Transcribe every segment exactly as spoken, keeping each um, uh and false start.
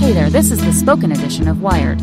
Hey there, this is the spoken edition of Wired.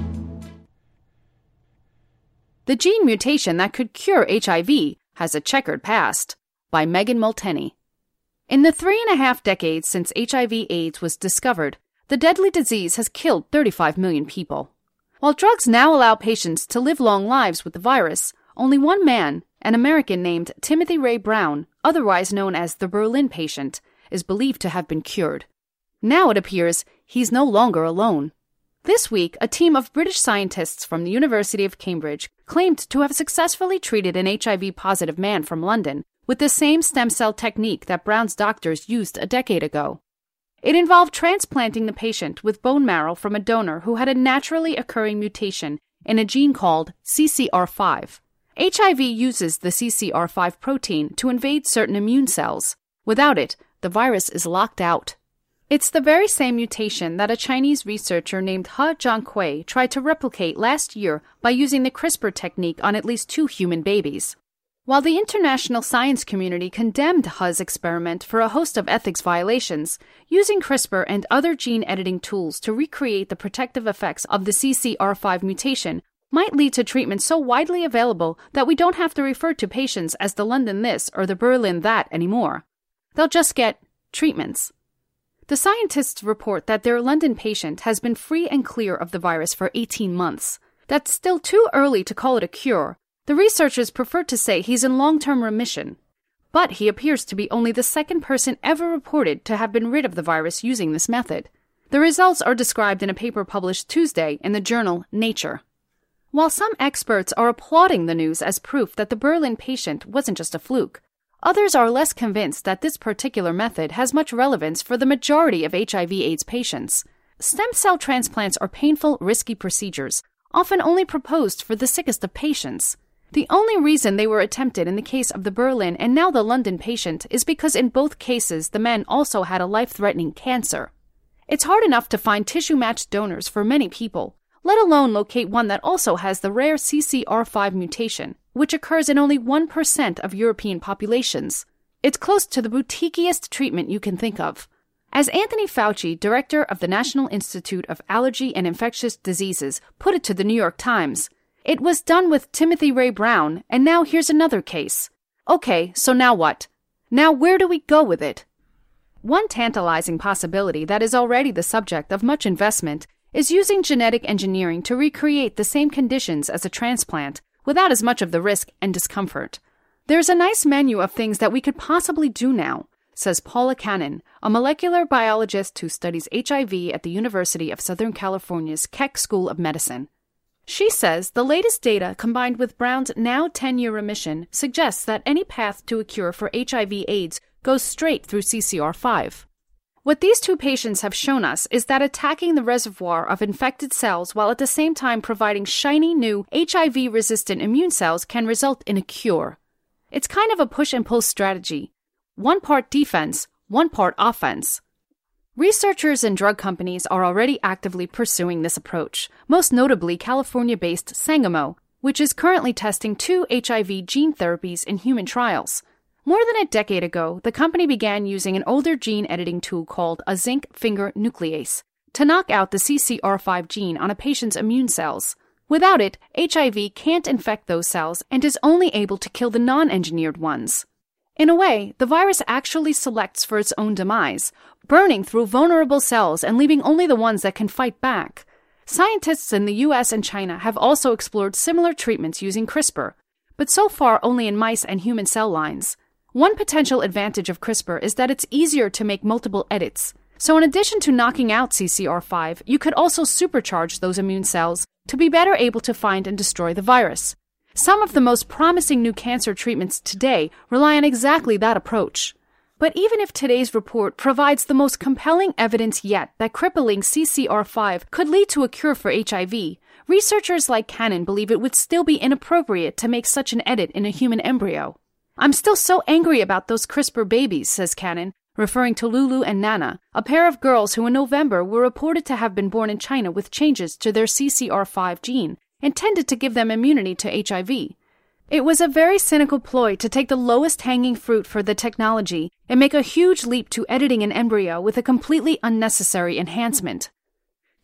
The gene mutation that could cure H I V has a checkered past, by Megan Multeney. In the three and a half decades since H I V AIDS was discovered, the deadly disease has killed thirty-five million people. While drugs now allow patients to live long lives with the virus, only one man, an American named Timothy Ray Brown, otherwise known as the Berlin patient, is believed to have been cured. Now it appears he's no longer alone. This week, a team of British scientists from the University of Cambridge claimed to have successfully treated an H I V-positive man from London with the same stem cell technique that Brown's doctors used a decade ago. It involved transplanting the patient with bone marrow from a donor who had a naturally occurring mutation in a gene called C C R five. H I V uses the C C R five protein to invade certain immune cells. Without it, the virus is locked out. It's the very same mutation that a Chinese researcher named He Jiankui tried to replicate last year by using the CRISPR technique on at least two human babies. While the international science community condemned He's experiment for a host of ethics violations, using CRISPR and other gene editing tools to recreate the protective effects of the C C R five mutation might lead to treatment so widely available that we don't have to refer to patients as the London this or the Berlin that anymore. They'll just get treatments. The scientists report that their London patient has been free and clear of the virus for eighteen months. That's still too early to call it a cure. The researchers prefer to say he's in long-term remission. But he appears to be only the second person ever reported to have been rid of the virus using this method. The results are described in a paper published Tuesday in the journal Nature. While some experts are applauding the news as proof that the Berlin patient wasn't just a fluke, others are less convinced that this particular method has much relevance for the majority of H I V AIDS patients. Stem cell transplants are painful, risky procedures, often only proposed for the sickest of patients. The only reason they were attempted in the case of the Berlin and now the London patient is because in both cases the men also had a life-threatening cancer. It's hard enough to find tissue-matched donors for many people, let alone locate one that also has the rare C C R five mutation, which occurs in only one percent of European populations. It's close to the boutiquiest treatment you can think of. As Anthony Fauci, director of the National Institute of Allergy and Infectious Diseases, put it to the New York Times, it was done with Timothy Ray Brown, and now here's another case. Okay, so now what? Now where do we go with it? One tantalizing possibility that is already the subject of much investment is using genetic engineering to recreate the same conditions as a transplant, without as much of the risk and discomfort. There's a nice menu of things that we could possibly do now, says Paula Cannon, a molecular biologist who studies H I V at the University of Southern California's Keck School of Medicine. She says the latest data combined with Brown's now ten-year remission suggests that any path to a cure for H I V AIDS goes straight through C C R five. What these two patients have shown us is that attacking the reservoir of infected cells while at the same time providing shiny new H I V-resistant immune cells can result in a cure. It's kind of a push-and-pull strategy. One part defense, one part offense. Researchers and drug companies are already actively pursuing this approach, most notably California-based Sangamo, which is currently testing two H I V gene therapies in human trials. More than a decade ago, the company began using an older gene editing tool called a zinc finger nuclease to knock out the C C R five gene on a patient's immune cells. Without it, H I V can't infect those cells and is only able to kill the non-engineered ones. In a way, the virus actually selects for its own demise, burning through vulnerable cells and leaving only the ones that can fight back. Scientists in the U S and China have also explored similar treatments using CRISPR, but so far only in mice and human cell lines. One potential advantage of CRISPR is that it's easier to make multiple edits. So in addition to knocking out C C R five, you could also supercharge those immune cells to be better able to find and destroy the virus. Some of the most promising new cancer treatments today rely on exactly that approach. But even if today's report provides the most compelling evidence yet that crippling C C R five could lead to a cure for H I V, researchers like Cannon believe it would still be inappropriate to make such an edit in a human embryo. I'm still so angry about those CRISPR babies, says Cannon, referring to Lulu and Nana, a pair of girls who in November were reported to have been born in China with changes to their C C R five gene, intended to give them immunity to H I V. It was a very cynical ploy to take the lowest hanging fruit for the technology and make a huge leap to editing an embryo with a completely unnecessary enhancement.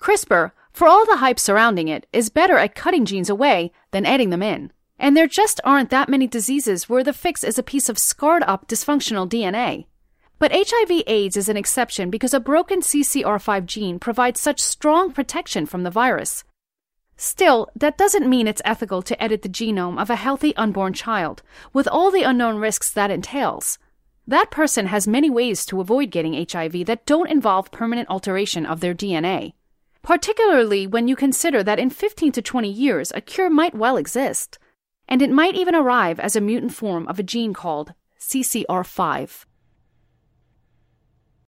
CRISPR, for all the hype surrounding it, is better at cutting genes away than adding them in. And there just aren't that many diseases where the fix is a piece of scarred-up dysfunctional D N A. But H I V AIDS is an exception because a broken C C R five gene provides such strong protection from the virus. Still, that doesn't mean it's ethical to edit the genome of a healthy unborn child, with all the unknown risks that entails. That person has many ways to avoid getting H I V that don't involve permanent alteration of their D N A. Particularly when you consider that in fifteen to twenty years a cure might well exist, and it might even arrive as a mutant form of a gene called C C R five.